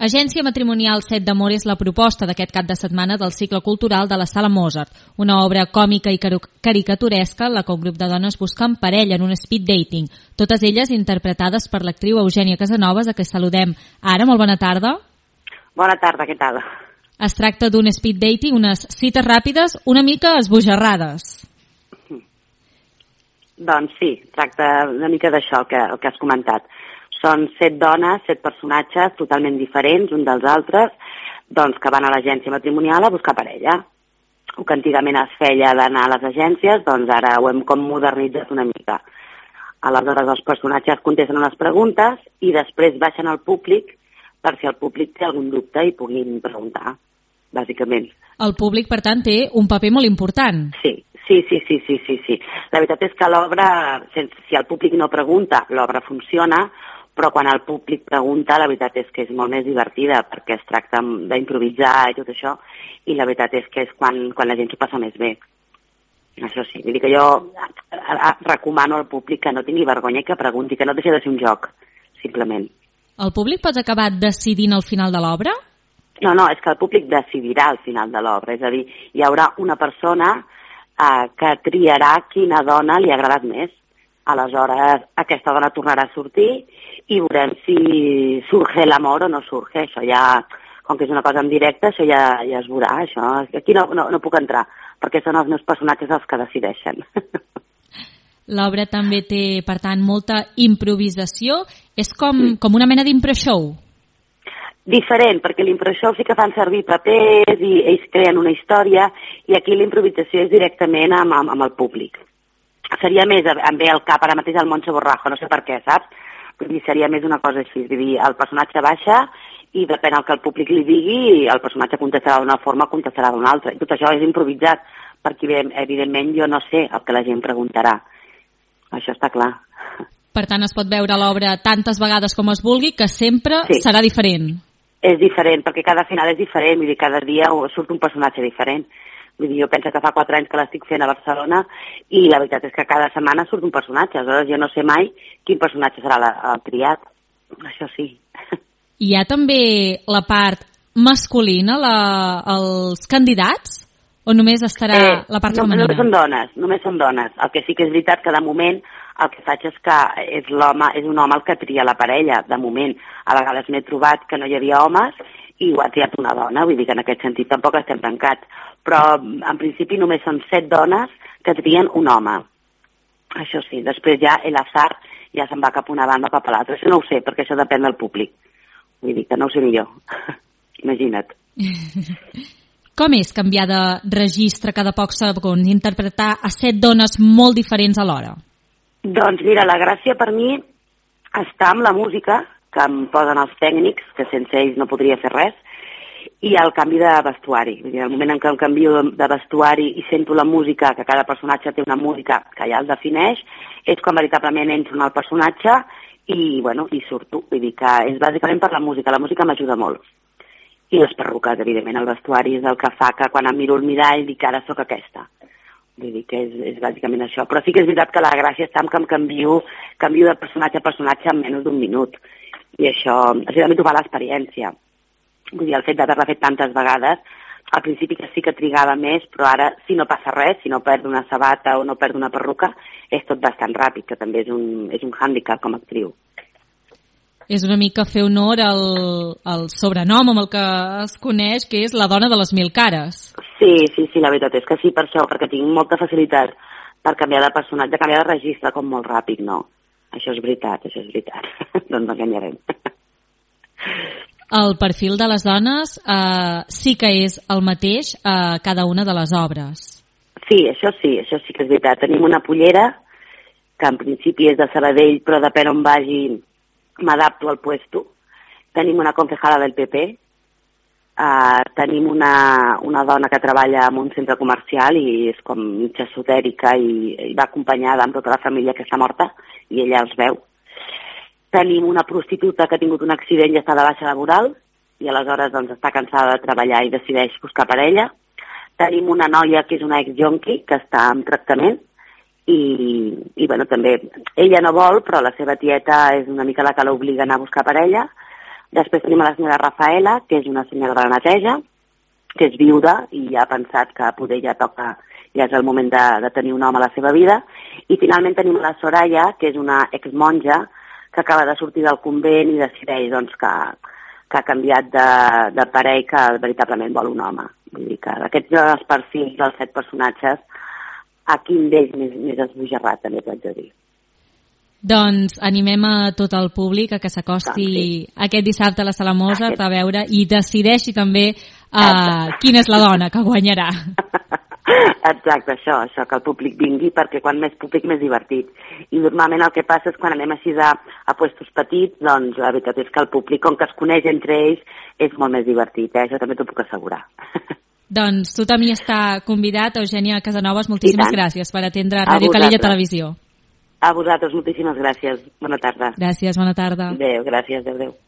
Agència Matrimonial Set d'Amor és la proposta d'aquest cap de setmana del cicle cultural de la Sala Mozart, una obra còmica i caricaturesca en la que un grup de dones busquen parella en un speed dating, totes elles interpretades per l'actriu Eugènia Casanovas, a qui saludem. Ara, molt bona tarda. Bona tarda, què tal? Es tracta d'un speed dating, unes cites ràpides una mica esbojarrades. Doncs sí, tracta una mica d'això el que has comentat. Són 7 dones, 7 personatges totalment diferents un dels altres, doncs que van a l'agència matrimonial a buscar parella. El que antigament es feia d'anar a les agències, doncs ara ho hem com modernitzat una mica. Aleshores els personatges contesten unes preguntes i després baixen al públic per si el públic té algun dubte i puguin preguntar, bàsicament. El públic, per tant, té un paper molt important. Sí. La veritat és que l'obra, si el públic no pregunta, l'obra funciona, però quan el públic pregunta, la veritat és que és molt més divertida, perquè es tracta d'improvisar i tot això, i la veritat és que és quan la gent s'ho passa més bé. Això sí, vull dir que jo recomano al públic que no tingui vergonya i que pregunti, que no deixi de ser un joc, simplement. El públic pot acabar decidint al final de l'obra? No, és que el públic decidirà al final de l'obra, és a dir, hi haurà una persona que triarà quina dona li ha agradat més. Aleshores, aquesta dona tornarà a sortir i veurem si surge l'amor o no surge. Això ja, com que és una cosa en directe, això ja es veurà. Això. Aquí no puc entrar, perquè són els meus personatges els que decideixen. L'obra també té, per tant, molta improvisació. És com una mena d'impro-show. Diferent, perquè l'impro-show sí que fan servir papers i ells creen una història i aquí l'improvisació és directament amb el públic. Seria més, em ve al cap ara mateix el Montse Borrajo, no sé per què, saps? Vull dir, seria més una cosa així, vull dir, el personatge baixa i depèn del que el públic li digui, el personatge contestarà d'una forma, contestarà d'una altra. I tot això és improvisat, perquè evidentment jo no sé el que la gent preguntarà. Això està clar. Per tant, es pot veure l'obra tantes vegades com es vulgui, que sempre serà diferent. És diferent, perquè cada final és diferent, vull dir, cada dia surt un personatge diferent. Vull dir, jo penso que fa 4 anys que l'estic fent a Barcelona i la veritat és que cada setmana surt un personatge, aleshores jo no sé mai quin personatge serà el triat. Això sí. Hi ha també la part masculina, els candidats, o només estarà la part femenina? Només són dones. El que sí que és veritat que de moment el que faig és que és un home el que tria la parella, de moment. A vegades m'he trobat que no hi havia homes i ho ha triat una dona, vull dir que en aquest sentit tampoc estem tancats. Però en principi només són 7 dones que trien un home. Això sí, després ja l'azar ja se'n va cap a una banda o cap a l'altra. Això no ho sé, perquè això depèn del públic. Vull dir que no ho sé ni jo. Imagina't. Com és canviar de registre cada pocs segons, interpretar a 7 dones molt diferents alhora? Doncs mira, la gràcia per mi està amb la música que em posen els tècnics, que sense ells no podria fer res, i el canvi de vestuari. Vull dir, el moment en què em canvio de vestuari i sento la música, que cada personatge té una música que ja el defineix, és quan veritablement entro en el personatge i surto. Vull dir que és bàsicament per la música. La música m'ajuda molt. I les perruques, evidentment. El vestuari és el que fa que quan em miro al mirall dic que ara sóc aquesta. Vull dir que és bàsicament això. Però sí que és veritat que la gràcia està en que em canvio de personatge a personatge en menys d'un minut. I això també t'ho fa l'experiència. Vull dir, el fet d'haver-la fet tantes vegades, al principi que sí que trigava més, però ara, si no passa res, si no perdo una sabata o no perdo una perruca, és tot bastant ràpid, que també és un hàndicap com a actriu. És una mica fer honor al sobrenom amb el que es coneix, que és la dona de les 1000 cares. Sí, la veritat és que sí, per això, perquè tinc molta facilitat per canviar de personatge, de canviar de registre com molt ràpid, no? Això és veritat. Doncs no enganyarem. El perfil de les dones sí que és el mateix a cada una de les obres. Sí que és veritat. Tenim una pollera, que en principi és de Sabadell, però depèn on vagi m'adapto al puesto. Tenim una concejala del PP, tenim una dona que treballa en un centre comercial i és com mitja esotèrica i va acompanyada amb tota la família que està morta i ella els veu. Tenim una prostituta que ha tingut un accident i està de baixa laboral i aleshores doncs, està cansada de treballar i decideix buscar parella. Tenim una noia que és una ex-jonqui que està en tractament i també ella no vol, però la seva tieta és una mica la que l'obliga a anar a buscar parella. Després tenim a la senyora Rafaela, que és una senyora de la neteja, que és viuda i ja ha pensat que poder ja és el moment de tenir un home a la seva vida. I finalment tenim la Soraya, que és una exmonja que acaba de sortir del convent i decideix doncs, que ha canviat de parell, que veritablement vol un home. Vull dir que d'aquests perfils dels 7 personatges, a quin d'ells més esbojarrat, també t'haig de dir. Doncs animem a tot el públic a que s'acosti aquest dissabte a la Sala Mozart a veure i decideixi també quina és la dona que guanyarà. Exacte, això, que el públic vingui, perquè quan més públic més divertit. I normalment el que passa és quan anem així a puestos petits, doncs la veritat és que el públic, com que es coneix entre ells, és molt més divertit, això també t'ho puc assegurar. Doncs tothom hi està convidat. Eugènia Casanovas, moltíssimes gràcies per atendre Ràdio Calella Televisió. A vosaltres, moltíssimes gràcies. Bona tarda. Gràcies, bona tarda. Adéu, gràcies, adéu.